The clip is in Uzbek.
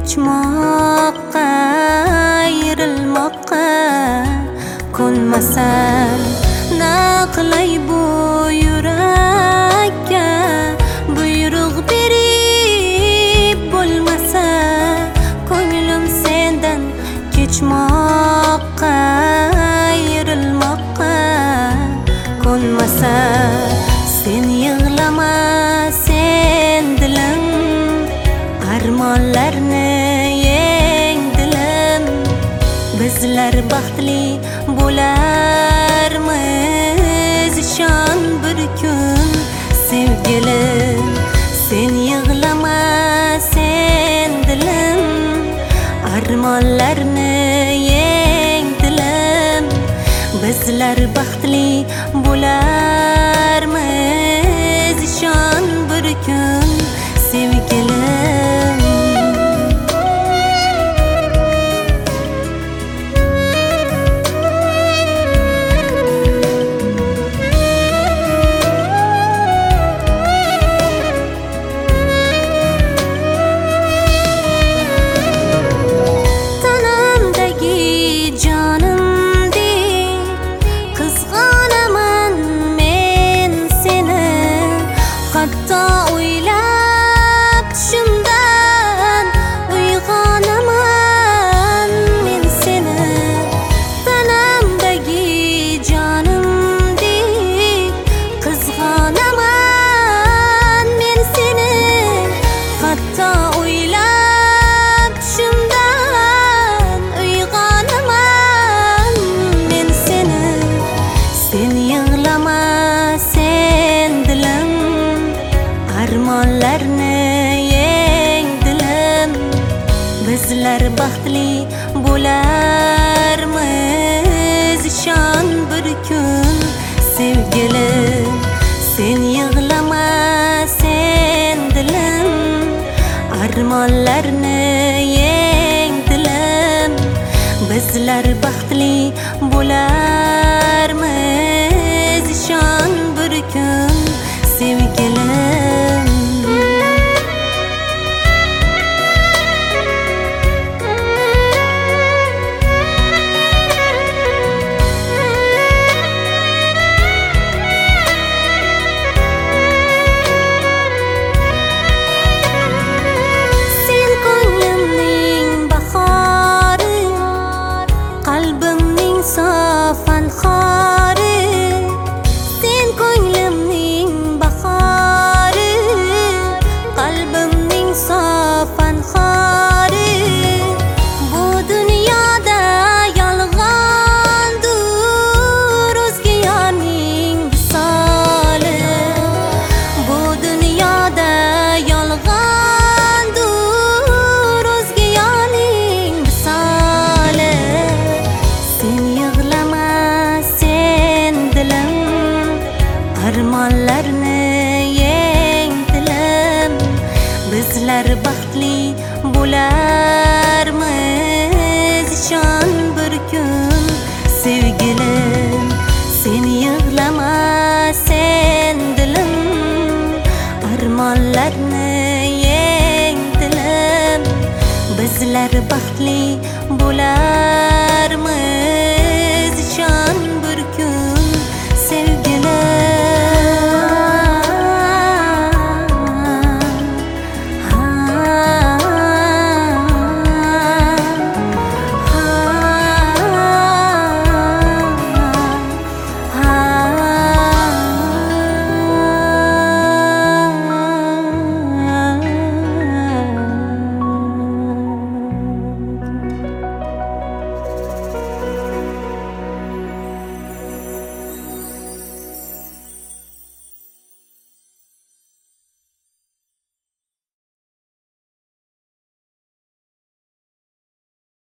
kechmoqqa, ayrilmoqqa ko'nmasam, na qilay bu yurakka buyruq berib bo'lmasa, ko'nglim sendan kechmoqqa, ayrilmoqqa ko'nmasa. Sen yig'lama, sen dilim, armonlarni yeng dilim. Bizlar baxtli bo'larmiz, ishon bir kun sevgilim. Sen yig'lama, sen dilim, armonlarni yeng dilim. Bizlar baxtli bo'larmiz, ishon bir kun sevgilim. Armonlarni yeng dilim. Bizlar baxtli bo'larmiz, ishon bir kun sevgilim. Sen yig'lama, sen dilim, armonlarni yeng dilim. Bizlar baxtli bo'larmiz, ishon bir kun sevgilim. Armonlarni yeng dilim. Bizlar baxtli bo'larmiz, ishon bir kun sevgilim. Sen yig'lama, sen dilim, armonlarni yeng dilim. Bizlar baxtli bo'lar